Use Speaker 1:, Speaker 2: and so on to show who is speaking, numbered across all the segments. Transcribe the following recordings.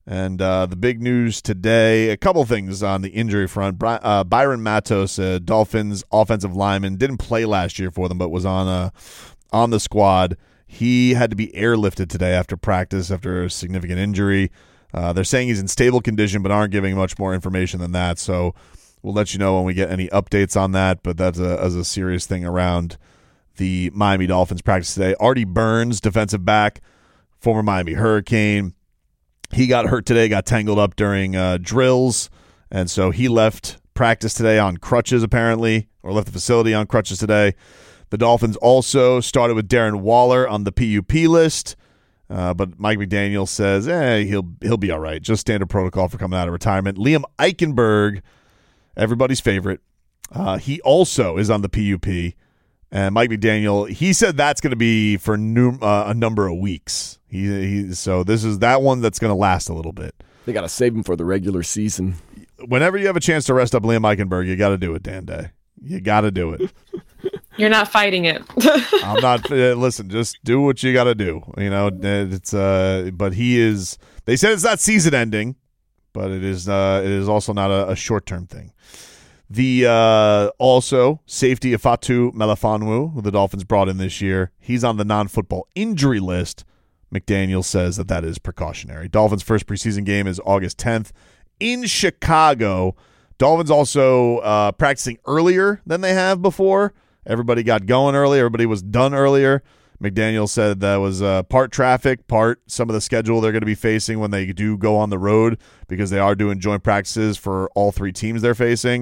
Speaker 1: And the big news today, a couple things on the injury front. Byron Matos, Dolphins offensive lineman, didn't play last year for them, but was on the squad. He had to be airlifted today after practice after a significant injury. They're saying he's in stable condition, but aren't giving much more information than that. So we'll let you know when we get any updates on that. But that's a serious thing around the Miami Dolphins practice today. Artie Burns, defensive back, former Miami Hurricane. He got hurt today, got tangled up during drills, and so he left practice today on crutches apparently, or left the facility on crutches today. The Dolphins also started with Darren Waller on the PUP list, but Mike McDaniel says he'll be all right. Just standard protocol for coming out of retirement. Liam Eichenberg, everybody's favorite, he also is on the PUP. And Mike McDaniel, he said that's going to be for a number of weeks. So this is that one that's going to last a little bit.
Speaker 2: They got to save him for the regular season.
Speaker 1: Whenever you have a chance to rest up Liam Eichenberg, you got to do it, Dan Day. You got to do it.
Speaker 3: You're not fighting it.
Speaker 1: I'm not. Listen, just do what you got to do. You know, it's. But he is. They said it's not season ending, but it is. It is also not a short term thing. The also safety of Fatu Melifonwu, who the Dolphins brought in this year, he's on the non-football injury list. McDaniel says that is precautionary. Dolphins' first preseason game is August 10th in Chicago. Dolphins also practicing earlier than they have before. Everybody got going early. Everybody was done earlier. McDaniel said that was part traffic, part some of the schedule they're going to be facing when they do go on the road, because they are doing joint practices for all three teams they're facing.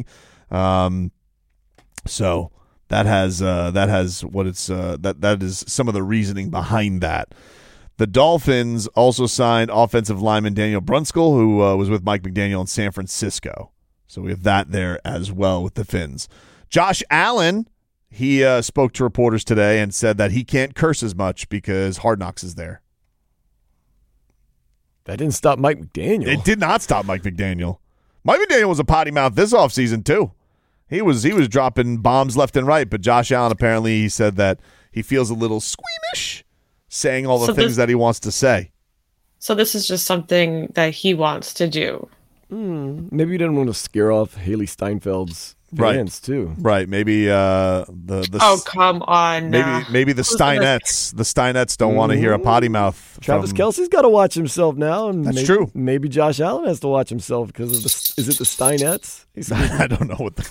Speaker 1: So that has what it's that is some of the reasoning behind that. The Dolphins also signed offensive lineman Daniel Brunskill, who was with Mike McDaniel in San Francisco. So we have that there as well with the Fins. Josh Allen, he spoke to reporters today and said that he can't curse as much because Hard Knocks is there.
Speaker 2: That didn't stop Mike McDaniel.
Speaker 1: It did not stop Mike McDaniel. Mike McDaniel was a potty mouth this offseason too. He was dropping bombs left and right, but Josh Allen apparently he said that he feels a little squeamish saying all the things that he wants to say.
Speaker 3: So this is just something that he wants to do.
Speaker 2: Maybe he didn't want to scare off Haley Steinfeld's fans too.
Speaker 1: Right. Maybe the
Speaker 3: oh, come on.
Speaker 1: Maybe the Steinettes don't want to hear a potty mouth.
Speaker 2: Travis Kelce's got to watch himself now, and
Speaker 1: that's true.
Speaker 2: Maybe Josh Allen has to watch himself because of is it the Steinettes?
Speaker 1: I don't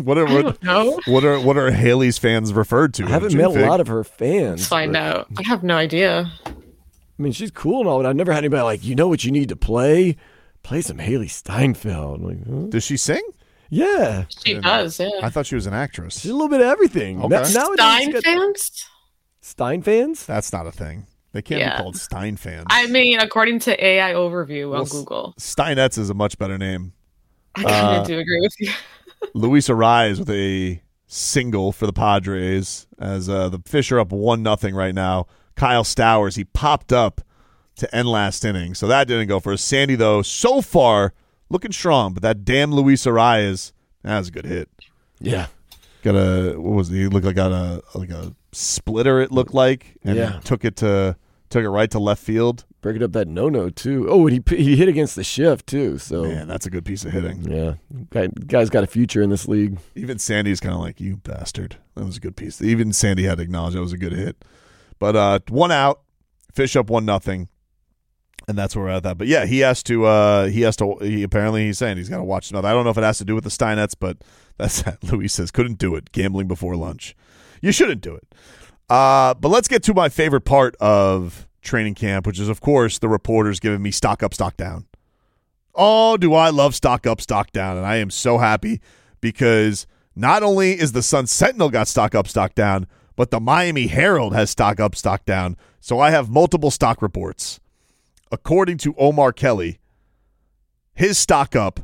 Speaker 1: know what are Haley's fans referred to.
Speaker 2: I haven't met a lot of her fans.
Speaker 3: Let's find out. I have no idea.
Speaker 2: I mean, she's cool and all, but I've never had anybody like, you know what you need to play? Play some Haley Steinfeld. Like, huh?
Speaker 1: Does she sing?
Speaker 2: Yeah.
Speaker 3: She does, yeah.
Speaker 1: I thought she was an actress.
Speaker 2: She's a little bit of everything.
Speaker 1: Okay.
Speaker 3: Stein fans?
Speaker 2: Stein fans?
Speaker 1: That's not a thing. They can't be called Stein fans.
Speaker 3: I mean, according to AI Overview on Google.
Speaker 1: Steinettes is a much better name.
Speaker 3: I kind of do agree with you.
Speaker 1: Luis Ariz with a single for the Padres as the Fish are up 1-0 right now. Kyle Stowers, he popped up to end last inning, so that didn't go for us. Sandy, though, so far looking strong, but that damn Luis Ariz, that was a good hit.
Speaker 2: Yeah,
Speaker 1: got a what was it? He looked like got a splitter. It looked like, and took it right to left field.
Speaker 2: Breaking up that no too. Oh, and he hit against the shift too. So
Speaker 1: man, that's a good piece of hitting.
Speaker 2: Yeah, guy's got a future in this league.
Speaker 1: Even Sandy's kind of like, you bastard. That was a good piece. Even Sandy had to acknowledge that was a good hit. But 1 out, Fish up 1-0, and that's where we're at that. But yeah, he apparently he's saying he's got to watch another. I don't know if it has to do with the Steinettes, but that's that. Luis says couldn't do it. Gambling before lunch. You shouldn't do it. But let's get to my favorite part of training camp, which is, of course, the reporters giving me stock up, stock down. Oh, do I love stock up, stock down. And I am so happy because not only is the Sun Sentinel got stock up, stock down, but the Miami Herald has stock up, stock down. So I have multiple stock reports. According to Omar Kelly, his stock up,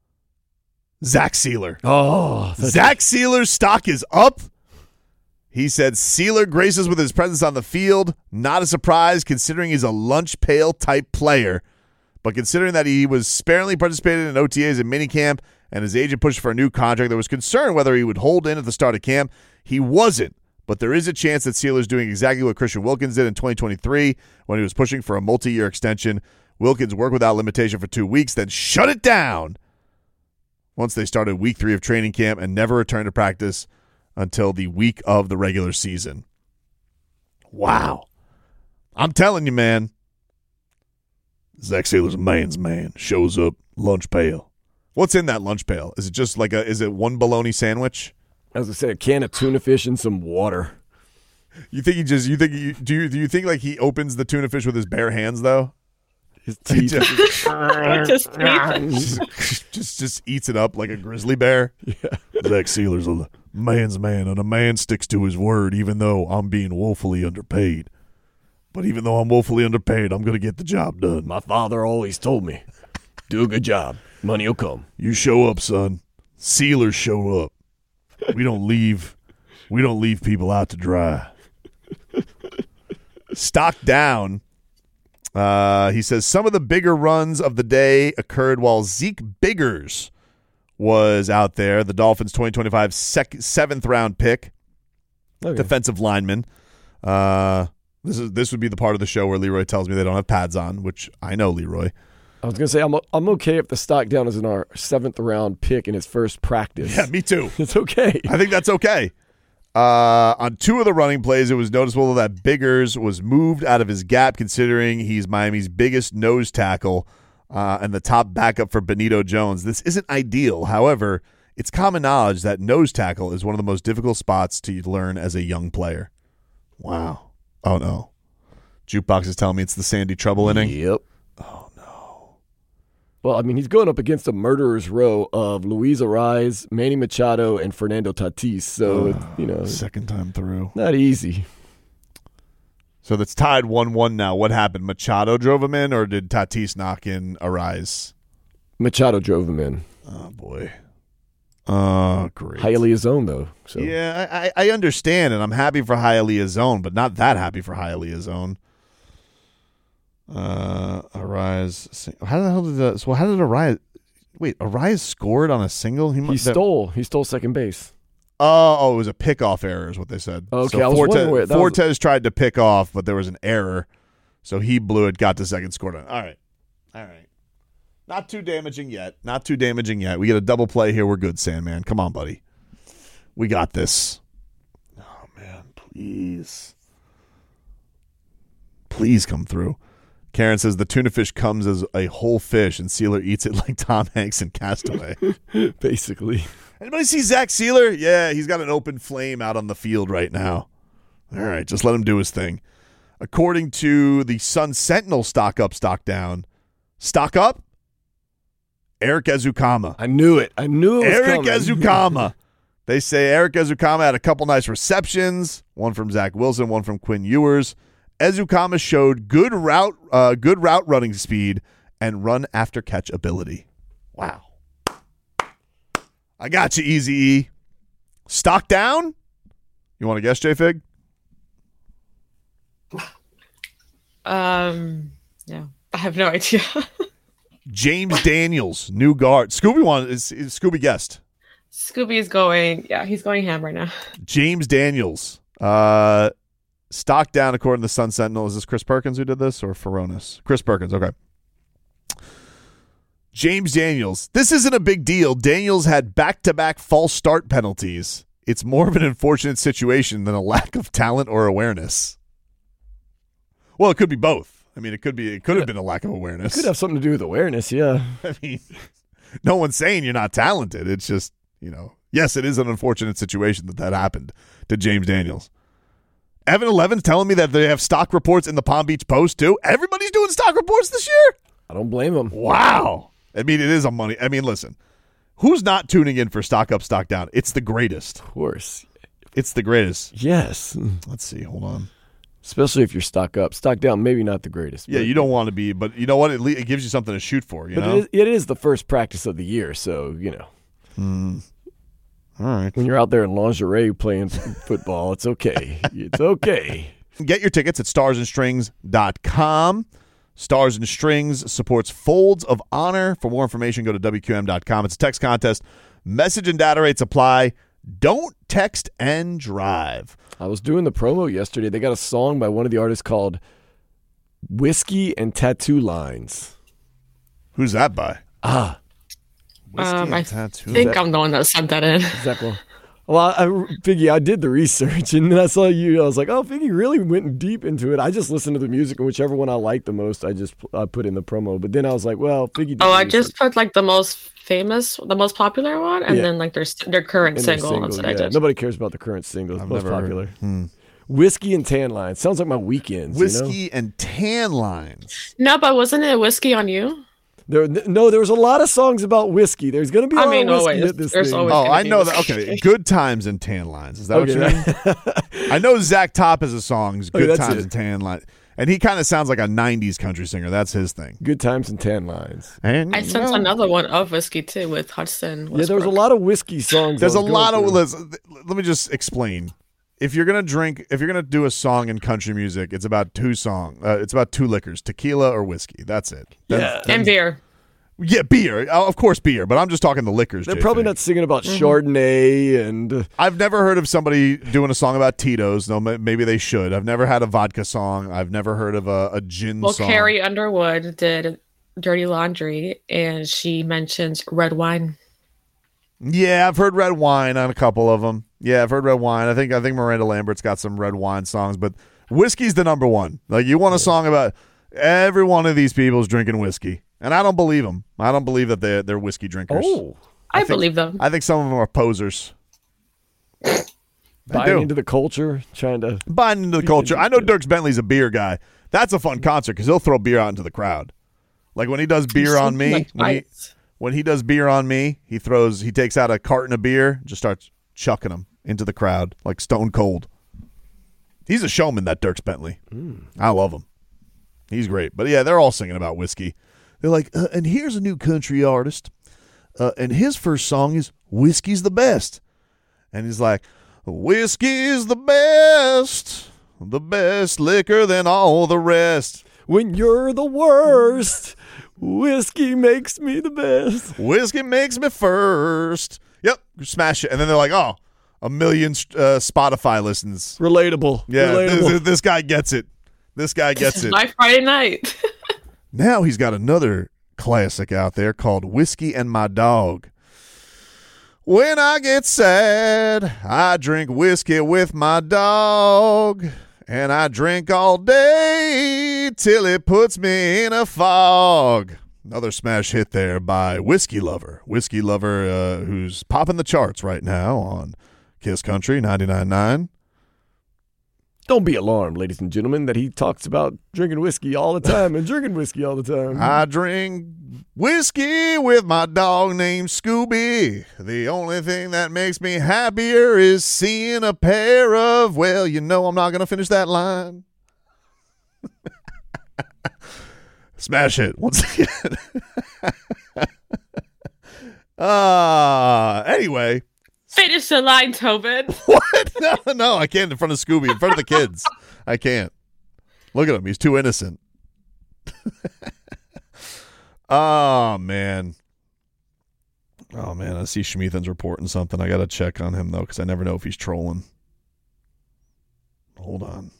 Speaker 1: Zach Sealer.
Speaker 2: Oh,
Speaker 1: Zach Sealer's stock is up. He said Sealer graces with his presence on the field. Not a surprise considering he's a lunch pail type player. But considering that he was sparingly participated in OTAs and minicamp and his agent pushed for a new contract, there was concern whether he would hold in at the start of camp. He wasn't. But there is a chance that Sealer's doing exactly what Christian Wilkins did in 2023 when he was pushing for a multi-year extension Wilkins worked without limitation for 2 weeks, then shut it down once they started week 3 of training camp and never returned to practice until the week of the regular season. Wow. I'm telling you, man. Zach Sieler's a man's man. Shows up, lunch pail. What's in that lunch pail? Is it just is it one bologna sandwich?
Speaker 2: As I said, a can of tuna fish and some water.
Speaker 1: Do you think like he opens the tuna fish with his bare hands though?
Speaker 2: His teeth.
Speaker 1: just eats it up like a grizzly bear. Yeah. Zach Sieler's a man's man, and a man sticks to his word even though I'm being woefully underpaid. But even though I'm woefully underpaid, I'm going to get the job done.
Speaker 2: My father always told me, do a good job. Money will come.
Speaker 1: You show up, son. Sealers show up. We don't leave people out to dry. Stock down. He says some of the bigger runs of the day occurred while Zeke Biggers was out there. The Dolphins' 2025 7th-round pick, defensive lineman. This would be the part of the show where Leroy tells me they don't have pads on, which I know Leroy.
Speaker 2: I was going to say, I'm okay if the stock down is in our 7th-round pick in his first practice.
Speaker 1: Yeah, me too.
Speaker 2: It's okay.
Speaker 1: I think that's okay. On 2 of the running plays, it was noticeable that Biggers was moved out of his gap, considering he's Miami's biggest nose tackle and the top backup for Benito Jones. This isn't ideal. However, it's common knowledge that nose tackle is one of the most difficult spots to learn as a young player. Wow. Oh, no. Jukebox is telling me it's the Sandy Trouble inning?
Speaker 2: Yep.
Speaker 1: Oh, no.
Speaker 2: Well, I mean, he's going up against a murderer's row of Luis Ariz, Manny Machado, and Fernando Tatis. So,
Speaker 1: second time through.
Speaker 2: Not easy.
Speaker 1: So that's tied 1-1 now. What happened? Machado drove him in, or did Tatis knock in Ariz?
Speaker 2: Machado drove him in.
Speaker 1: Oh, boy. Oh, great.
Speaker 2: Hialeah's own, though. So.
Speaker 1: Yeah, I understand, and I'm happy for Hialeah's own, but not that happy for Hialeah's own. Ariz. How the hell did that? So how did Ariz? Wait, Ariz scored on a single.
Speaker 2: He stole second base.
Speaker 1: Oh, it was a pickoff error, is what they said.
Speaker 2: Okay,
Speaker 1: so
Speaker 2: I was wondering where
Speaker 1: Fortes tried to pick off, but there was an error, so he blew it, got to second, scored on. All right. Not too damaging yet. We get a double play here. We're good, Sandman. Come on, buddy. We got this. Oh, man, please. Please come through. Karen says the tuna fish comes as a whole fish, and Sieler eats it like Tom Hanks in Castaway.
Speaker 2: Basically.
Speaker 1: Anybody see Zach Sieler? Yeah, he's got an open flame out on the field right now. All right, just let him do his thing. According to the Sun Sentinel stock up, stock down. Stock up? Eric Ezukama.
Speaker 2: I knew it.
Speaker 1: Eric Ezukama. They say Eric Ezukama had a couple nice receptions, one from Zach Wilson, one from Quinn Ewers. Ezukama showed good route running speed and run after catch ability. Wow. I got you, Easy-E. Stock down? You want to guess, J-Fig?
Speaker 3: Yeah. I have no idea.
Speaker 1: James Daniels, new guard. Scooby guessed.
Speaker 3: Scooby's going, he's going ham right now.
Speaker 1: James Daniels. Stock down according to the Sun Sentinel. Is this Chris Perkins who did this or Furones? Chris Perkins, okay. James Daniels. This isn't a big deal. Daniels had back-to-back false start penalties. It's more of an unfortunate situation than a lack of talent or awareness. Well, it could be both. I mean, it could have been a lack of awareness.
Speaker 2: It could have something to do with awareness, yeah.
Speaker 1: I mean, no one's saying you're not talented. It's just, yes, it is an unfortunate situation that happened to James Daniels. Evan 11's telling me that they have stock reports in the Palm Beach Post, too. Everybody's doing stock reports this year?
Speaker 2: I don't blame them.
Speaker 1: Wow. I mean, it is a money. I mean, listen, who's not tuning in for stock up, stock down? It's the greatest.
Speaker 2: Of course.
Speaker 1: It's the greatest.
Speaker 2: Yes.
Speaker 1: Let's see. Hold on.
Speaker 2: Especially if you're stock up. Stock down, maybe not the greatest.
Speaker 1: Yeah, you don't want to be, but you know what? It gives you something to shoot for, know?
Speaker 2: It is the first practice of the year, so,
Speaker 1: All right.
Speaker 2: When you're out there in lingerie playing football, it's okay. It's okay.
Speaker 1: Get your tickets at starsandstrings.com. Stars and Strings supports Folds of Honor. For more information, go to WQM.com. It's a text contest. Message and data rates apply. Don't text and drive.
Speaker 2: I was doing the promo yesterday. They got a song by one of the artists called Whiskey and Tattoo Lines.
Speaker 1: Who's that by?
Speaker 2: Whiskey
Speaker 3: I
Speaker 2: and
Speaker 1: Tattoo.
Speaker 3: think I'm the one that sent that in.
Speaker 2: Exactly. Well, Figgy, I did the research, and then I saw you. I was like, oh, Figgy really went deep into it. I just listened to the music, and whichever one I liked the most, I put in the promo. But then I was like, well, Figgy did
Speaker 3: Oh,
Speaker 2: the
Speaker 3: I
Speaker 2: research.
Speaker 3: just put like the most famous, the most popular one, and
Speaker 2: Yeah.
Speaker 3: then like their current
Speaker 2: And their
Speaker 3: single. That's what I
Speaker 2: yeah.
Speaker 3: did.
Speaker 2: Nobody cares about the current single. It's
Speaker 1: I've
Speaker 2: most
Speaker 1: never heard.
Speaker 2: popular. Whiskey and Tan Lines. Sounds like my weekends. You know?
Speaker 1: Whiskey and Tan Lines.
Speaker 3: No, but wasn't it Whiskey on You?
Speaker 2: There was a lot of songs about whiskey. There's going to be a lot of whiskey at this
Speaker 3: there's
Speaker 2: thing.
Speaker 3: always
Speaker 1: Oh,
Speaker 3: gonna
Speaker 1: I
Speaker 3: be
Speaker 1: know that.
Speaker 3: whiskey.
Speaker 1: Okay, Good Times and Tan Lines. Is that
Speaker 2: Okay,
Speaker 1: what you mean? I know Zach Top has a song, Good
Speaker 2: that's
Speaker 1: Times
Speaker 2: it.
Speaker 1: and Tan Lines. And he kind of sounds like a 90s country singer. That's his thing.
Speaker 2: Good Times and Tan Lines.
Speaker 1: And
Speaker 3: I sent another one of whiskey too with Hudson.
Speaker 2: Yeah, there was a lot of whiskey songs.
Speaker 1: There's
Speaker 2: I
Speaker 1: a
Speaker 2: was
Speaker 1: lot of.
Speaker 2: going through.
Speaker 1: Let me just explain. If you're gonna do a song in country music, it's about it's about two liquors, tequila or whiskey. That's it.
Speaker 2: Yeah.
Speaker 3: and beer.
Speaker 1: Yeah, beer. Of course, beer. But I'm just talking the liquors.
Speaker 2: They're
Speaker 1: J-Fig.
Speaker 2: probably not singing about Chardonnay and
Speaker 1: I've never heard of somebody doing a song about Tito's. No, maybe they should. I've never had a vodka song. I've never heard of a gin
Speaker 3: Well,
Speaker 1: song.
Speaker 3: Carrie Underwood did Dirty Laundry, and she mentions red wine.
Speaker 1: Yeah, I've heard red wine on a couple of them. Yeah, I've heard red wine. I think Miranda Lambert's got some red wine songs, but whiskey's the number one. Like, you want a song about every one of these people's drinking whiskey, and I don't believe them. I don't believe that they're whiskey drinkers.
Speaker 3: I believe them.
Speaker 1: I think some of them are posers.
Speaker 2: buying into the culture, trying to.
Speaker 1: Buying into the culture. I know Dierks Bentley's a beer guy. That's a fun concert because he'll throw beer out into the crowd. Like when he does Beer on Me,
Speaker 3: Like
Speaker 1: when he does Beer on Me, he takes out a carton of beer, just starts chucking them into the crowd like stone cold. He's a showman, that Dierks Bentley. I love him. He's great. But yeah, they're all singing about whiskey. They're like, and here's a new country artist, and his first song is "Whiskey's the Best," and he's like, "Whiskey's the best liquor than all the rest.
Speaker 2: When you're the worst, whiskey makes me the best.
Speaker 1: Whiskey makes me first." Yep, smash it. And then they're like, "Oh, 1 million Spotify listens."
Speaker 2: Relatable.
Speaker 1: Yeah,
Speaker 2: Relatable.
Speaker 1: this guy gets it. This guy gets it.
Speaker 3: My Friday night.
Speaker 1: Now he's got another classic out there called "Whiskey and My Dog." When I get sad, I drink whiskey with my dog, and I drink all day till it puts me in a fog. Another smash hit there by Whiskey Lover. Whiskey Lover, who's popping the charts right now on Kiss Country 99.9.
Speaker 2: Don't be alarmed, ladies and gentlemen, that he talks about drinking whiskey all the time and drinking whiskey all the time.
Speaker 1: I drink whiskey with my dog named Scooby. The only thing that makes me happier is seeing a pair of, well, you know I'm not going to finish that line. Smash it once again. Anyway.
Speaker 3: Finish the line, Tobin.
Speaker 1: What? No, I can't in front of Scooby, in front of the kids. I can't. Look at him. He's too innocent. Oh, man. I see Schmeathan's reporting something. I got to check on him, though, because I never know if he's trolling. Hold on.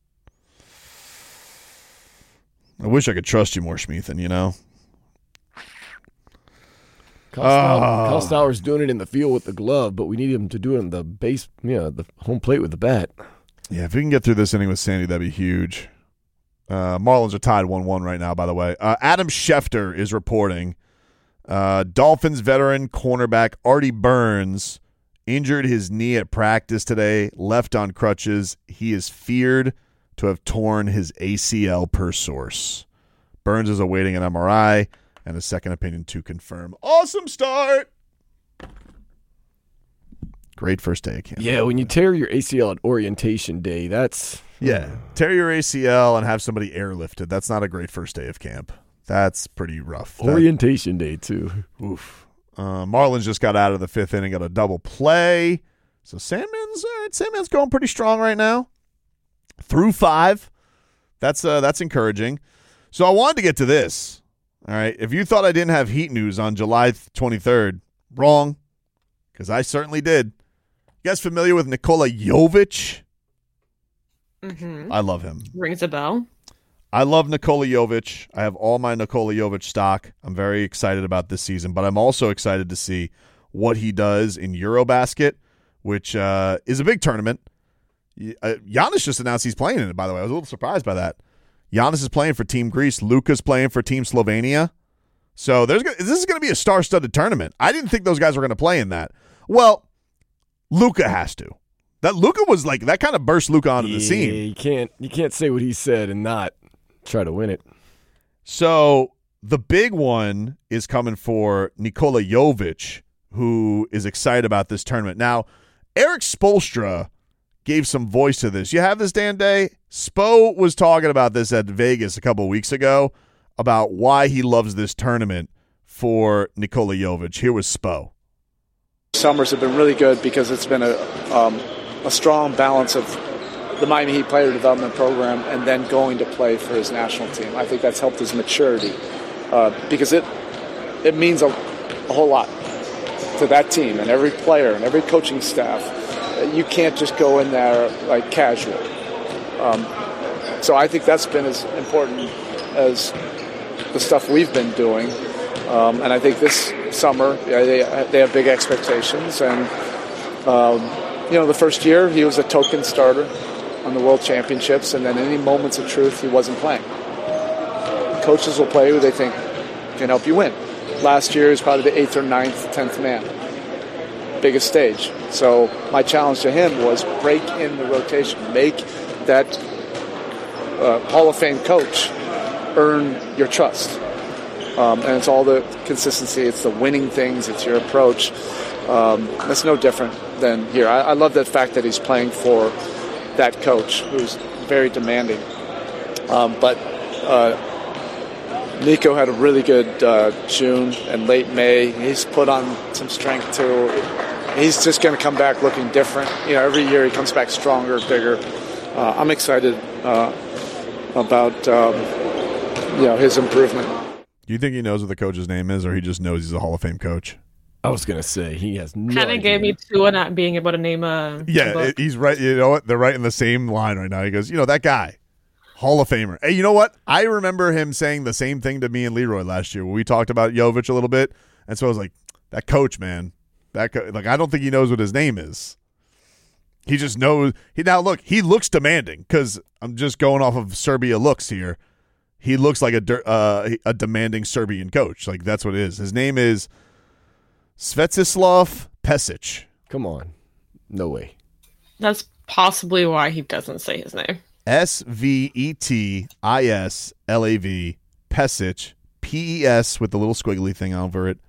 Speaker 1: I wish I could trust you more, Schmeathan, you know?
Speaker 2: Kyle Stowers doing it in the field with the glove, but we need him to do it on the base, the home plate with the bat.
Speaker 1: Yeah, if we can get through this inning with Sandy, that'd be huge. Marlins are tied 1-1 right now, by the way. Adam Schefter is reporting Dolphins veteran cornerback Artie Burns injured his knee at practice today, left on crutches. He is feared to have torn his ACL per source. Burns is awaiting an MRI and a second opinion to confirm. Awesome start. Great first day of camp.
Speaker 2: Yeah, when you tear your ACL at orientation day, that's...
Speaker 1: Yeah. Tear your ACL and have somebody airlifted. That's not a great first day of camp. That's pretty rough.
Speaker 2: Orientation day, too.
Speaker 1: Oof. Marlins just got out of the fifth inning, got a double play. So Sandman's going pretty strong right now. Through 5. That's encouraging. So I wanted to get to this. All right. If you thought I didn't have Heat news on July 23rd, wrong. Because I certainly did. You guys familiar with Nikola Jovic?
Speaker 3: Mm-hmm.
Speaker 1: I love him.
Speaker 3: Rings a bell.
Speaker 1: I love Nikola Jovic. I have all my Nikola Jovic stock. I'm very excited about this season, but I'm also excited to see what he does in Eurobasket, which is a big tournament. Giannis just announced he's playing in it, by the way. I was a little surprised by that. Giannis is playing for Team Greece. Luka's playing for Team Slovenia. So this is going to be a star-studded tournament. I didn't think those guys were going to play in that. Well, Luka has to. That Luka was like, that kind of burst Luka onto the scene.
Speaker 2: You can't say what he said and not try to win it.
Speaker 1: So the big one is coming for Nikola Jovic, who is excited about this tournament. Now, Eric Spoelstra gave some voice to this. You have this, Dan Day? Spo was talking about this at Vegas a couple of weeks ago about why he loves this tournament for Nikola Jovic. Here was Spo.
Speaker 4: Summers have been really good because it's been a strong balance of the Miami Heat player development program and then going to play for his national team. I think that's helped his maturity because it means a whole lot to that team and every player and every coaching staff. You can't just go in there like casual. So I think that's been as important as the stuff we've been doing. And I think this summer they have big expectations. And, the first year he was a token starter on the World Championships, and then any moments of truth he wasn't playing. Coaches will play who they think can help you win. Last year he was probably the 8th or 9th, 10th man. Biggest stage. So my challenge to him was break in the rotation. Make that Hall of Fame coach earn your trust. And it's all the consistency. It's the winning things. It's your approach. That's no different than here. I love the fact that he's playing for that coach who's very demanding. But Nico had a really good June and late May. He's put on some strength too. He's just going to come back looking different. Every year he comes back stronger, bigger. I'm excited about his improvement.
Speaker 1: Do you think he knows what the coach's name is, or he just knows he's a Hall of Fame coach?
Speaker 2: I was going to say he has no
Speaker 3: Kind
Speaker 2: idea.
Speaker 3: of gave me two on not being able to name a book.
Speaker 1: He's right. You know what? They're right in the same line right now. He goes, that guy, Hall of Famer. Hey, you know what? I remember him saying the same thing to me and Leroy last year when we talked about Jovic a little bit, and so I was like, that coach, man. I don't think he knows what his name is. He just knows. He looks demanding because I'm just going off of Serbia looks here. He looks like a demanding Serbian coach. Like, that's what it is. His name is Svetislav Pesic.
Speaker 2: Come on. No way.
Speaker 3: That's possibly why he doesn't say his name.
Speaker 1: Svetislav Pesic, P-E-S with the little squiggly thing over it,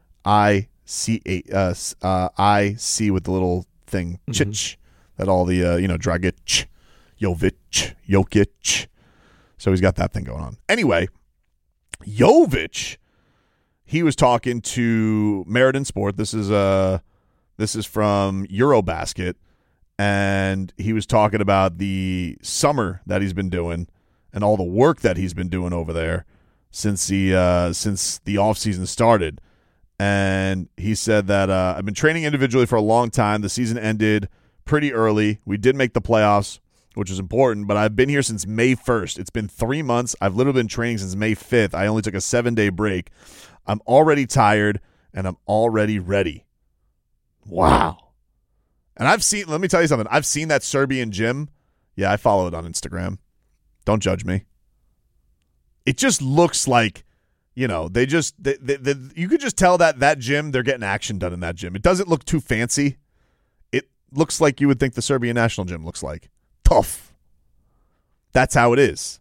Speaker 1: I-C with the little thing, Chich, that all the, Dragic, Jokic. So he's got that thing going on. Anyway, Jovic, he was talking to Meriden Sport. This is from Eurobasket, and he was talking about the summer that he's been doing and all the work that he's been doing over there since the offseason started. And he said that I've been training individually for a long time. The season ended pretty early. We did make the playoffs, which is important, but I've been here since May 1st. It's been 3 months. I've literally been training since May 5th. I only took a 7-day break. I'm already tired, and I'm already ready. Wow. And let me tell you something. I've seen that Serbian gym. Yeah, I follow it on Instagram. Don't judge me. It just looks like, you could just tell that gym, they're getting action done in that gym. It doesn't look too fancy. It looks like you would think the Serbian national gym looks like. Tough. That's how it is.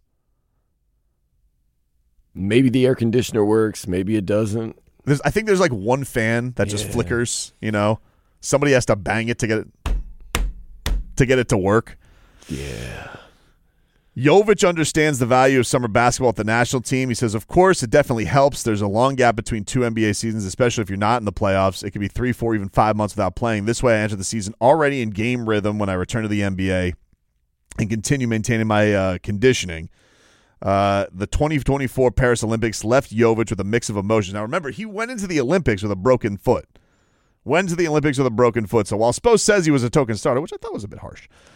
Speaker 2: Maybe the air conditioner works. Maybe it doesn't.
Speaker 1: I think there's like one fan that just flickers. Somebody has to bang it to get it to work.
Speaker 2: Yeah.
Speaker 1: Jovic understands the value of summer basketball at the national team. He says, of course, it definitely helps. There's a long gap between 2 NBA seasons, especially if you're not in the playoffs. It could be 3, 4, even 5 months without playing. This way, I enter the season already in game rhythm when I return to the NBA and continue maintaining my conditioning. The 2024 Paris Olympics left Jovic with a mix of emotions. Now, remember, he went into the Olympics with a broken foot. So while Spo says he was a token starter, which I thought was a bit harsh,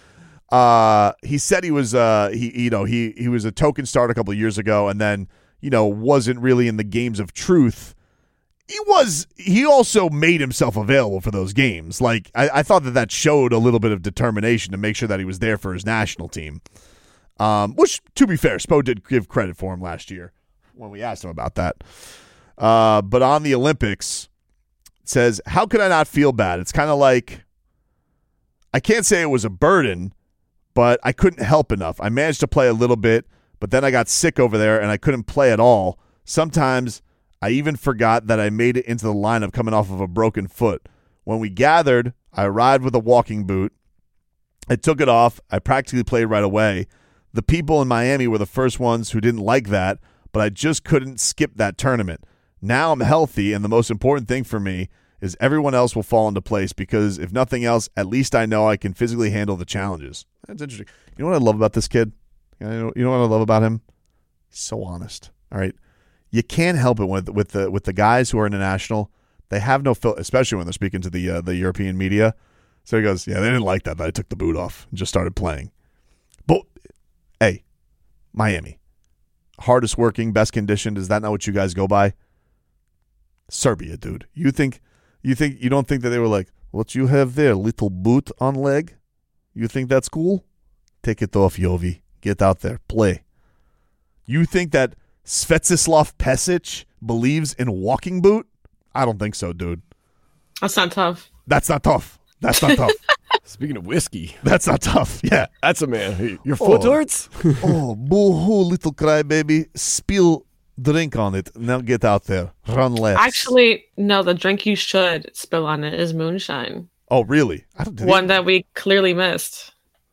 Speaker 1: He said he was he was a token start a couple of years ago, and then wasn't really in the games of truth. He also made himself available for those games. Like I thought that showed a little bit of determination to make sure that he was there for his national team. Which, to be fair, Spo did give credit for him last year when we asked him about that. But on the Olympics, it says, how could I not feel bad? It's kind of like, I can't say it was a burden, but I couldn't help enough. I managed to play a little bit, but then I got sick over there and I couldn't play at all. Sometimes I even forgot that I made it into the lineup coming off of a broken foot. When we gathered, I arrived with a walking boot. I took it off. I practically played right away. The people in Miami were the first ones who didn't like that, but I just couldn't skip that tournament. Now I'm healthy, and the most important thing for me is everyone else will fall into place because if nothing else, at least I know I can physically handle the challenges. That's interesting. You know what I love about this kid? You know what I love about him? He's so honest. All right. You can't help it with the guys who are international. They have no filter, especially when they're speaking to the European media. So he goes, yeah, they didn't like that I took the boot off and just started playing. But hey, Miami, hardest working, best conditioned. Is that not what you guys go by? Serbia, dude. You don't think that they were like, what you have there, little boot on leg? You think that's cool? Take it off, Jovi. Get out there, play. You think that Svetislav Pesic believes in walking boot? I don't think so, dude.
Speaker 3: That's not tough.
Speaker 1: That's not tough. That's not tough.
Speaker 2: Speaking of whiskey,
Speaker 1: that's not tough. Yeah,
Speaker 2: that's a man. Hey, your foot hurts?
Speaker 1: Oh, boo-hoo, little crybaby. Spill drink on it. Now get out there. Run left.
Speaker 3: Actually, no, the drink you should spill on it is moonshine.
Speaker 1: Oh, really?
Speaker 3: That we clearly missed.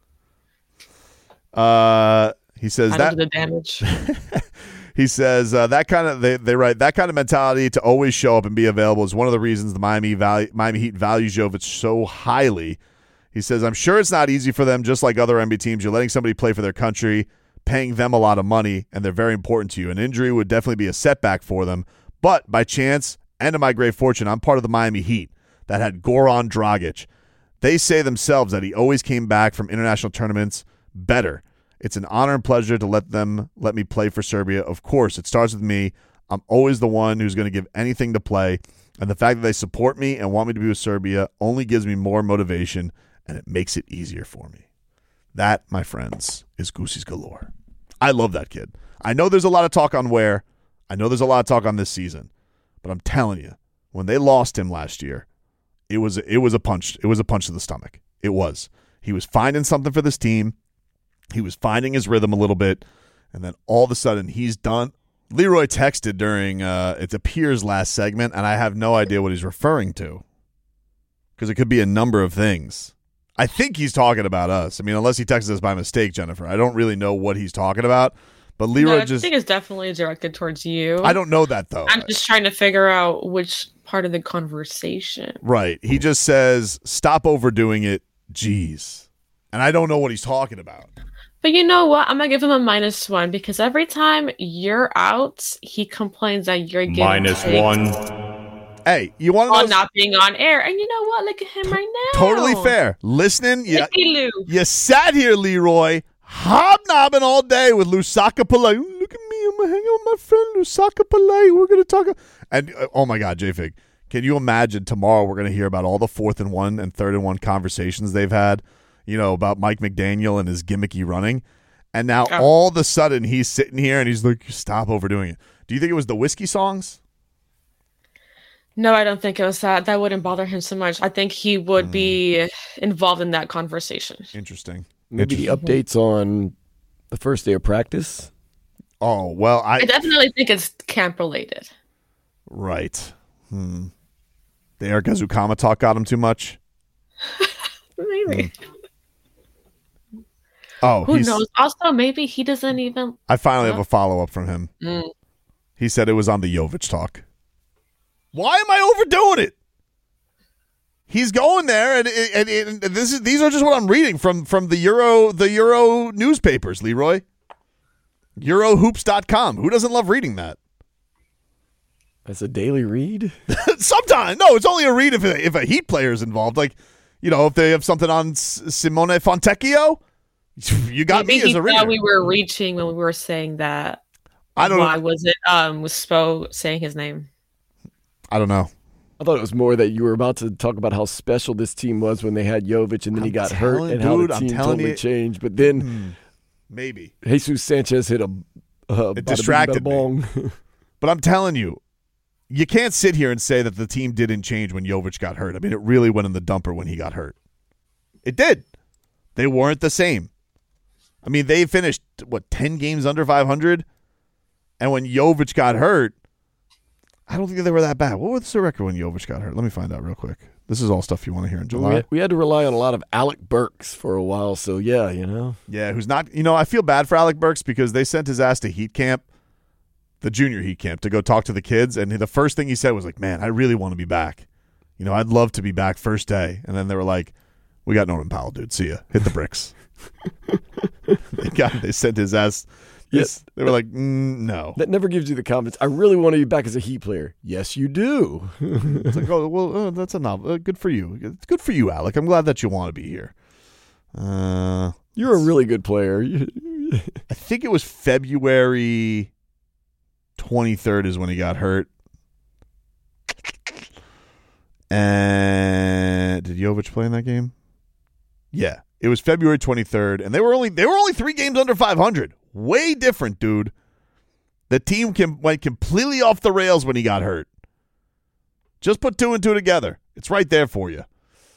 Speaker 1: He says
Speaker 3: I
Speaker 1: that
Speaker 3: the damage.
Speaker 1: He says that kind of they write that kind of mentality to always show up and be available is one of the reasons the Miami Heat values Jovic so highly. He says, I'm sure it's not easy for them, just like other NBA teams. You're letting somebody play for their country, paying them a lot of money, and they're very important to you. An injury would definitely be a setback for them. But by chance and to my great fortune, I'm part of the Miami Heat that had Goran Dragic. They say themselves that he always came back from international tournaments better. It's an honor and pleasure to let me play for Serbia. Of course, it starts with me. I'm always the one who's going to give anything to play. And the fact that they support me and want me to be with Serbia only gives me more motivation, and it makes it easier for me. That, my friends, is Goosey's galore. I love that kid. I know there's a lot of talk on Ware. I know there's a lot of talk on this season. But I'm telling you, when they lost him last year, it was a punch. It was a punch to the stomach. It was. He was finding something for this team. He was finding his rhythm a little bit, and then all of a sudden he's done. Leroy texted during it appears last segment, and I have no idea what he's referring to because it could be a number of things. I think he's talking about us. I mean, unless he texted us by mistake, Jennifer. I don't really know what he's talking about, but Leroy
Speaker 3: I think it's definitely directed towards you.
Speaker 1: I don't know that, though.
Speaker 3: I'm just trying to figure out which part of the conversation.
Speaker 1: Right. He just says, stop overdoing it. Jeez. And I don't know what he's talking about.
Speaker 3: But you know what? I'm going to give him a -1 because every time you're out, he complains that you're getting
Speaker 1: -1. Hey, you want to know?
Speaker 3: Not being on air. And you know what? Look at him right now.
Speaker 1: Totally fair. Listening, you sat here, Leroy, hobnobbing all day with Lusaka Pillay. Look at me. I'm going to hang out with my friend Lusaka Pillay. We're going to talk. And oh my God, J-Fig, can you imagine tomorrow we're going to hear about all the 4th and 1 and 3rd and 1 conversations they've had? You know, about Mike McDaniel and his gimmicky running. And now all of a sudden he's sitting here and he's like, stop overdoing it. Do you think it was the whiskey songs?
Speaker 3: No, I don't think it was that. That wouldn't bother him so much. I think he would be involved in that conversation.
Speaker 1: Interesting.
Speaker 2: Maybe updates on the first day of practice?
Speaker 1: Oh, well,
Speaker 3: I definitely think it's camp related.
Speaker 1: Right. The Eric Azukama talk got him too much?
Speaker 3: Maybe.
Speaker 1: Oh,
Speaker 3: who knows? Also, maybe he doesn't even.
Speaker 1: I finally have a follow-up from him. He said it was on the Jovic talk. Why am I overdoing it? He's going there, and these are just what I'm reading from the Euro newspapers, Leroy. Eurohoops.com. Who doesn't love reading that?
Speaker 2: That's a daily read?
Speaker 1: Sometimes. No, it's only a read if a Heat player is involved. Like, you know, if they have something on Simone Fontecchio, You got
Speaker 3: Maybe
Speaker 1: me as
Speaker 3: he
Speaker 1: a reader.
Speaker 3: thought we were reaching when we were saying that.
Speaker 1: I don't
Speaker 3: Why
Speaker 1: know.
Speaker 3: was it was Spo saying his name?
Speaker 1: I don't know.
Speaker 2: I thought it was more that you were about to talk about how special this team was when they had Jovic and then he got hurt and how the team totally changed. But then
Speaker 1: maybe
Speaker 2: Jesus Sanchez hit
Speaker 1: it distracted me.
Speaker 2: bong.
Speaker 1: But I'm telling you, you can't sit here and say that the team didn't change when Jovic got hurt. I mean, it really went in the dumper when he got hurt. It did. They weren't the same. I mean, they finished, 10 games under 500? And when Jovic got hurt, I don't think they were that bad. What was the record when Jovic got hurt? Let me find out real quick. This is all stuff you want to hear in July.
Speaker 2: We had to rely on a lot of Alec Burks for a while, so yeah,
Speaker 1: Yeah, who's not, I feel bad for Alec Burks because they sent his ass to heat camp, the junior heat camp, to go talk to the kids. And the first thing he said was like, man, I really want to be back. I'd love to be back first day. And then they were like, we got Norman Powell, dude. See ya. Hit the bricks. They sent his ass.
Speaker 2: Yes.
Speaker 1: They were like, no.
Speaker 2: That never gives you the confidence. I really want to be back as a Heat player. Yes, you do.
Speaker 1: It's like, oh, well, that's a novel. Good for you. It's good for you, Alec. I'm glad that you want to be here.
Speaker 2: You're a really good player.
Speaker 1: I think it was February 23rd is when he got hurt. And did Jovic play in that game? Yeah. It was February 23rd, and they were only 3 games under 500. Way different, dude. The team went completely off the rails when he got hurt. Just put 2 and 2 together. It's right there for you.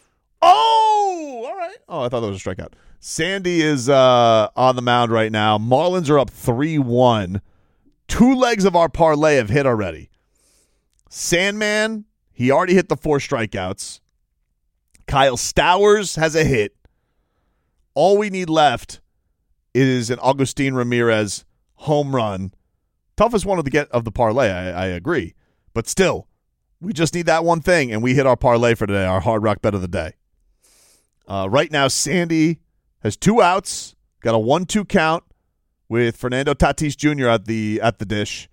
Speaker 1: Oh, all right. Oh, I thought that was a strikeout. Sandy is on the mound right now. Marlins are up 3-1. 2 legs of our parlay have hit already. Sandman, he already hit the 4 strikeouts. Kyle Stowers has a hit. All we need left is an Agustin Ramirez home run. Toughest one of the parlay, I agree. But still, we just need that one thing, and we hit our parlay for today, our Hard Rock bet of the day. Right now, Sandy has 2 outs, got a 1-2 count with Fernando Tatis Jr. at the dish,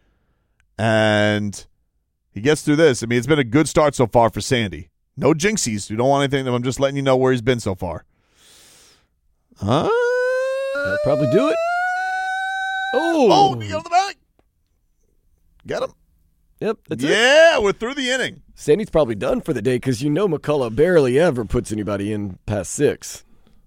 Speaker 1: and he gets through this. I mean, it's been a good start so far for Sandy. No jinxies. We don't want anything. I'm just letting you know where he's been so far.
Speaker 2: That'll probably do it.
Speaker 1: Oh, you got the back. Get him.
Speaker 2: Yep, that's it.
Speaker 1: Yeah, we're through the inning.
Speaker 2: Sandy's probably done for the day because McCullough barely ever puts anybody in past 6.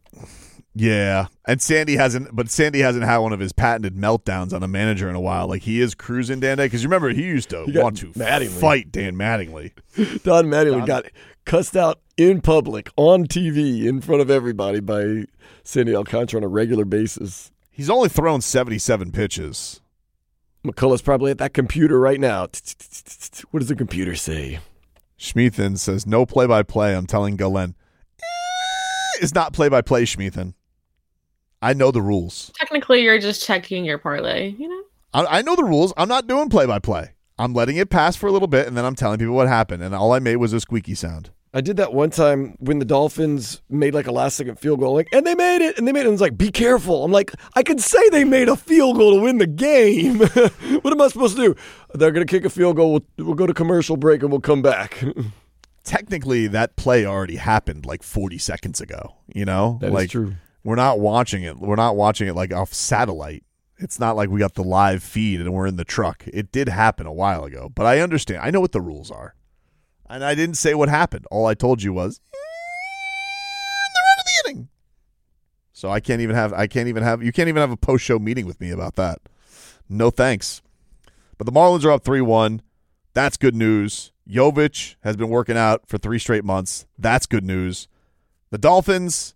Speaker 1: Yeah, and Sandy hasn't had one of his patented meltdowns on a manager in a while. Like, he is cruising Dan Day, because you remember he used to want to fight Dan Mattingly.
Speaker 2: Don Mattingly got cussed out in public on TV in front of everybody by Sandy Alcantara on a regular basis.
Speaker 1: He's only thrown 77 pitches.
Speaker 2: McCullough's probably at that computer right now. What does the computer say?
Speaker 1: Schmeathan says, no play-by-play. I'm telling Galen. It's not play-by-play, Schmeathan. I know the rules.
Speaker 3: Technically, you're just checking your parlay,
Speaker 1: I know the rules. I'm not doing play-by-play. I'm letting it pass for a little bit, and then I'm telling people what happened, and all I made was a squeaky sound.
Speaker 2: I did that one time when the Dolphins made like a last-second field goal, and they made it, and it's like, be careful. I'm like, I could say they made a field goal to win the game. What am I supposed to do? They're going to kick a field goal. We'll go to commercial break, and we'll come back.
Speaker 1: Technically, that play already happened like 40 seconds ago,
Speaker 2: That is true.
Speaker 1: We're not watching it. We're not watching it like off satellite. It's not like we got the live feed and we're in the truck. It did happen a while ago, but I understand. I know what the rules are. And I didn't say what happened. All I told you was they're out of the inning. So you can't even have a post-show meeting with me about that. No thanks. But the Marlins are up 3-1. That's good news. Jovic has been working out for 3 straight months. That's good news. The Dolphins,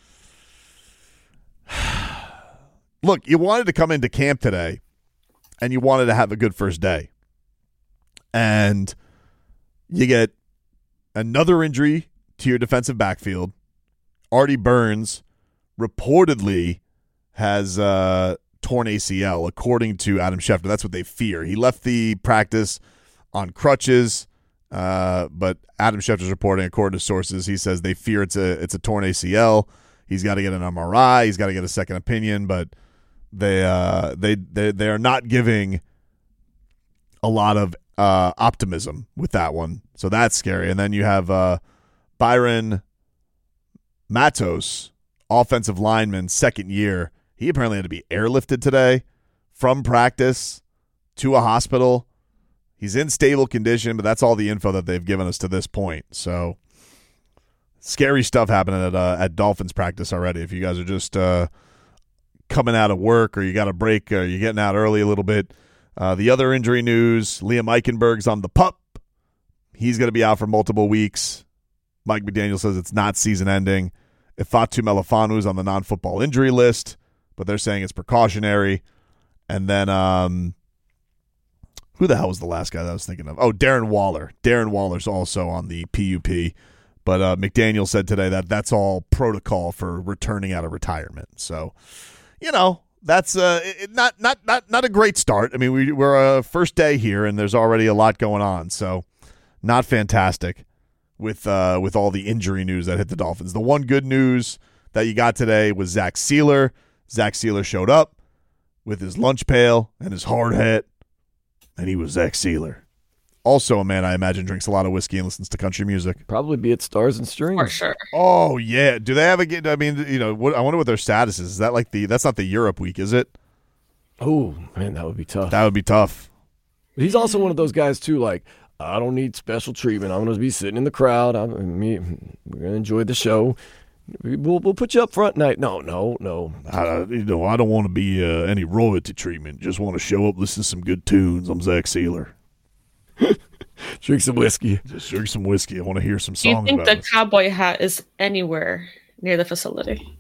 Speaker 1: look, you wanted to come into camp today and you wanted to have a good first day. And you get another injury to your defensive backfield. Artie Burns reportedly has torn ACL, according to Adam Schefter. That's what they fear. He left the practice on crutches, but Adam Schefter's reporting, according to sources, he says they fear it's a torn ACL. He's got to get an MRI. He's got to get a second opinion, but they are not giving a lot of optimism with that one. So that's scary. And then you have Byron Matos offensive lineman, second year. He apparently had to be airlifted today from practice to a hospital. He's in stable condition, but that's all the info that they've given us to this point. So scary stuff happening at Dolphins practice already. If you guys are just coming out of work or you got a break or you're getting out early a little bit. The other injury news, Liam Eichenberg's on the PUP. He's going to be out for multiple weeks. Mike McDaniel says it's not season-ending. Ifeatu Melifonu's on the non-football injury list, but they're saying it's precautionary. And then who the hell was the last guy that I was thinking of? Oh, Darren Waller. Darren Waller's also on the PUP. But McDaniel said today that that's all protocol for returning out of retirement. So, that's not a great start. I mean, we're first day here, and there's already a lot going on. So, not fantastic with all the injury news that hit the Dolphins. The one good news that you got today was Zach Sealer. Zach Sealer showed up with his lunch pail and his hard hat, and he was Zach Sealer. Also a man I imagine drinks a lot of whiskey and listens to country music.
Speaker 2: Probably be at Stars and Strings.
Speaker 3: For sure.
Speaker 1: Oh, yeah. Do they have I mean, I wonder what their status is. Is that like that's not the Europe week, is it?
Speaker 2: Oh, man, that would be tough.
Speaker 1: That would be tough.
Speaker 2: But he's also one of those guys, too, like, I don't need special treatment. I'm going to be sitting in the crowd. We're going to enjoy the show. We'll put you up front night. No.
Speaker 1: I don't want to be any royalty treatment. Just want to show up, listen to some good tunes. I'm Zach Sealer.
Speaker 2: Drink some whiskey.
Speaker 1: Just drink some whiskey. I want to hear some
Speaker 3: Do you
Speaker 1: songs
Speaker 3: think
Speaker 1: about
Speaker 3: the
Speaker 1: it.
Speaker 3: cowboy hat is anywhere near the facility?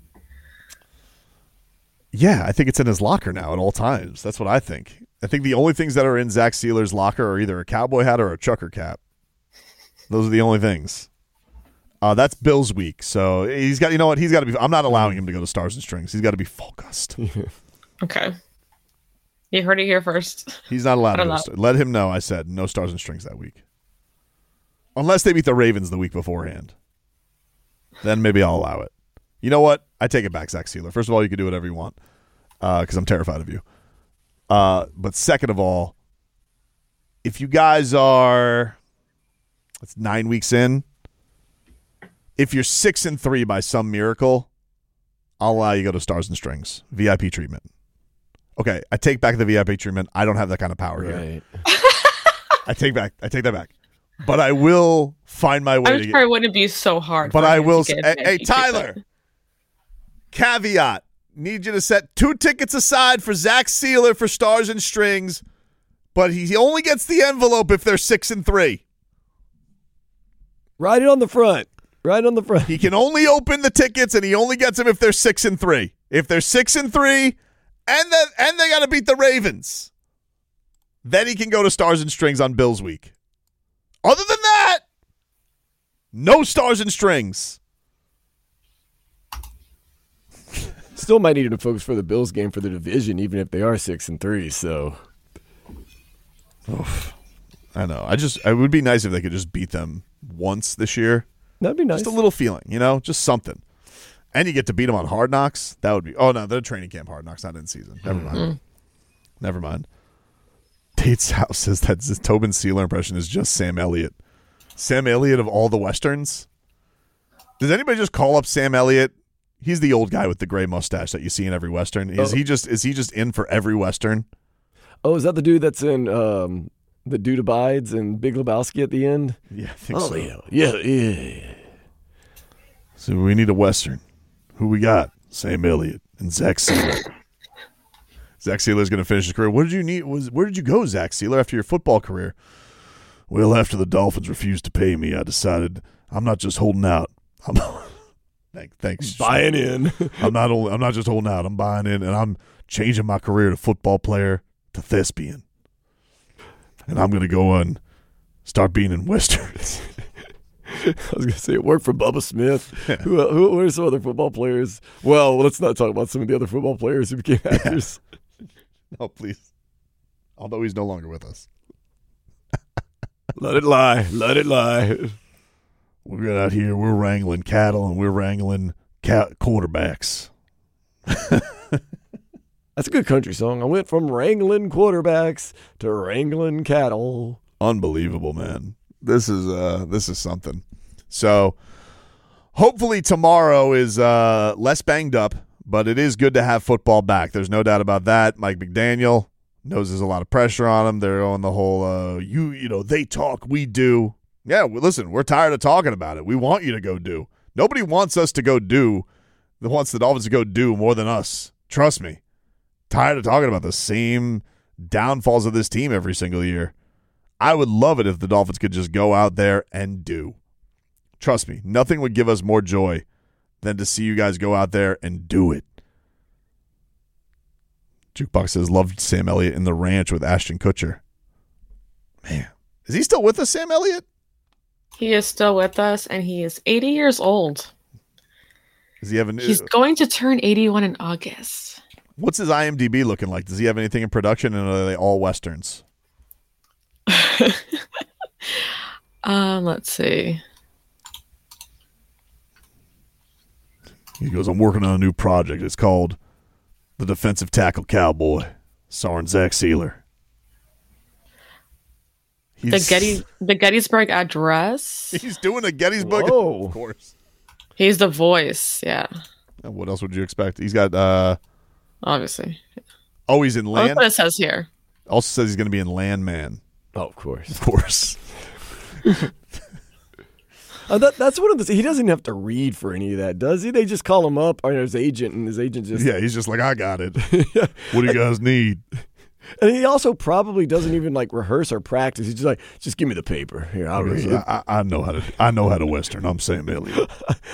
Speaker 1: Yeah, I think it's in his locker now at all times. That's what I think. I think the only things that are in Zach Sealer's locker are either a cowboy hat or a trucker cap. Those are the only things. That's Bills week, so he's got. You know what? He's got to be. I'm not allowing him to go to Stars and Strings. He's got to be focused.
Speaker 3: Okay. You heard it here first.
Speaker 1: He's not allowed to go. Let him know. I said no Stars and Strings that week, unless they beat the Ravens the week beforehand. Then maybe I'll allow it. You know what? I take it back, Zach Sealer. First of all, you can do whatever you want because I'm terrified of you. But second of all, if you guys are, it's 9 weeks in. If you're 6-3 by some miracle, I'll allow you to go to Stars and Strings VIP treatment. Okay, I take back the VIP treatment. I don't have that kind of power here. I take that back. But I will find my way.
Speaker 3: I'm sure it wouldn't be so hard.
Speaker 1: But I will. Hey, Tyler. Caveat. Need you to set 2 tickets aside for Zach Sealer for Stars and Strings, but he only gets the envelope if they're 6-3.
Speaker 2: Write it on the front. Right on the front.
Speaker 1: He can only open the tickets, and he only gets them if they're 6-3. If they're 6-3, and they got to beat the Ravens, then he can go to Stars and Strings on Bills week. Other than that, no Stars and Strings.
Speaker 2: Still might need to focus for the Bills game for the division, even if they are 6-3. So,
Speaker 1: I know. It would be nice if they could just beat them once this year.
Speaker 2: That'd be nice.
Speaker 1: Just a little feeling, just something. And you get to beat them on Hard Knocks. That would be. Oh no, they're training camp Hard Knocks, not in season. Never mind. Tate's house says that Tobin Sealer impression is just Sam Elliott. Sam Elliott of all the westerns. Does anybody just call up Sam Elliott? He's the old guy with the gray mustache that you see in every western. Is he just in for every western?
Speaker 2: Oh, is that the dude that's in The Dude Abides and Big Lebowski at the end?
Speaker 1: Yeah, I think so.
Speaker 2: Yeah.
Speaker 1: So we need a western. Who we got? Sam Elliott and Zach Sealer. Zach Sealer's going to finish his career. Where did you go, Zach Sealer, after your football career? Well, after the Dolphins refused to pay me, I decided I'm not just holding out. Thanks.
Speaker 2: Buying in.
Speaker 1: I'm not just holding out. I'm buying in, and I'm changing my career to football player to thespian. And I'm going to go and start being in westerns.
Speaker 2: I was going to say it worked for Bubba Smith. Yeah. Who are some other football players? Well, let's not talk about some of the other football players who became actors.
Speaker 1: No, please. Although he's no longer with us.
Speaker 2: Let it lie.
Speaker 1: We're out here. We're wrangling cattle and we're wrangling quarterbacks.
Speaker 2: That's a good country song. I went from wrangling quarterbacks to wrangling cattle.
Speaker 1: Unbelievable, man. This is something. So Hopefully tomorrow is less banged up, but it is good to have football back. There's no doubt about that. Mike McDaniel knows there's a lot of pressure on him. They're on the whole, they talk, we do. Yeah, listen, we're tired of talking about it. We want you to go do. Nobody wants us to go do. They wants the Dolphins to go do more than us. Trust me. Tired of talking about the same downfalls of this team every single year. I would love it if the Dolphins could just go out there and do. Trust me, nothing would give us more joy than to see you guys go out there and do it. Jukebox says, loved Sam Elliott in the ranch with Ashton Kutcher. Man, is he still with us, Sam Elliott?
Speaker 3: He is still with us, and he is 80 years old.
Speaker 1: Does he have
Speaker 3: He's going to turn 81 in August.
Speaker 1: What's his IMDb looking like? Does he have anything in production, and are they all Westerns?
Speaker 3: Let's see.
Speaker 1: He goes, I'm working on a new project. It's called The Defensive Tackle Cowboy, starring Zach Sealer.
Speaker 3: The Gettysburg Address.
Speaker 1: He's doing a Gettysburg.
Speaker 2: Whoa.
Speaker 1: Of course.
Speaker 3: He's the voice, yeah.
Speaker 1: What else would you expect? He's got
Speaker 3: Obviously.
Speaker 1: Oh, he's in Land.
Speaker 3: That's what it says here.
Speaker 1: Also says he's going to be in Landman.
Speaker 2: Oh, of course.
Speaker 1: Of course.
Speaker 2: That's one of the. He doesn't have to read for any of that, does he? They just call him up, or his agent, and his agent just.
Speaker 1: Yeah, he's just like, I got it. What do you guys need?
Speaker 2: And he also probably doesn't even like rehearse or practice. He's just like, just give me the paper here. I'll read it.
Speaker 1: I know how to Western. I'm Sam Elliott.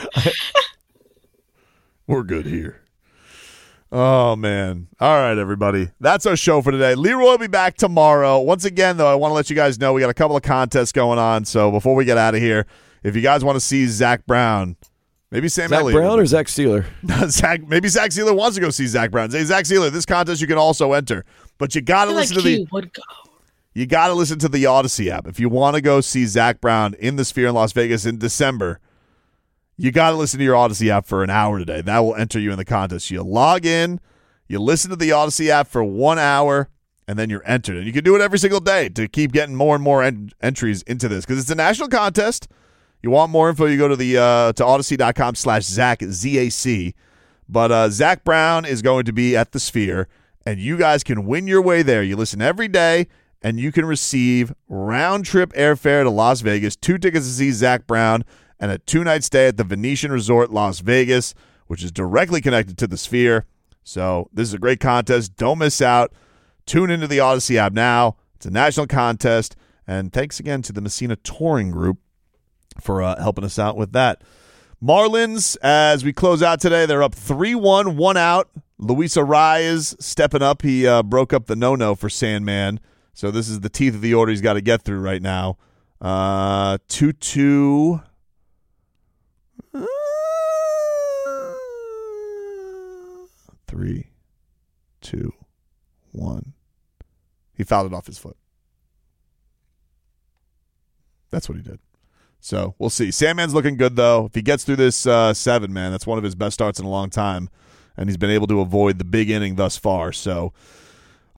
Speaker 1: We're good here. Oh, man. All right, everybody. That's our show for today. Leroy will be back tomorrow. Once again, though, I want to let you guys know we got a couple of contests going on. So before we get out of here, if you guys want to see Zach Brown, maybe Sam Elliott.
Speaker 2: Zach Brown or Zach Sealer?
Speaker 1: Maybe Zach Sealer wants to go see Zach Brown. Say, Zach Sealer, this contest you can also enter. But you got to listen to You got to listen to the Odyssey app. If you want to go see Zach Brown in the Sphere in Las Vegas in December, you got to listen to your Odyssey app for an hour today. That will enter you in the contest. You log in, you listen to the Odyssey app for 1 hour, and then you're entered. And you can do it every single day to keep getting more and more entries into this because it's a national contest. You want more info, you go to the to odyssey.com/Zach, Z-A-C. But Zach Brown is going to be at the Sphere, and you guys can win your way there. You listen every day, and you can receive round-trip airfare to Las Vegas, 2 tickets to see Zach Brown, and a 2-night stay at the Venetian Resort Las Vegas, which is directly connected to the Sphere. So this is a great contest. Don't miss out. Tune into the Odyssey app now. It's a national contest. And thanks again to the Messina Touring Group for helping us out with that. Marlins, as we close out today, they're up 3-1, 1 out. Luis Arraez stepping up. He broke up the no-no for Sandman. So this is the teeth of the order he's got to get through right now. 2-2. 3, 2, 1. He fouled it off his foot. That's what he did. So we'll see. Sandman's looking good, though. If he gets through this 7, man, that's one of his best starts in a long time. And he's been able to avoid the big inning thus far. So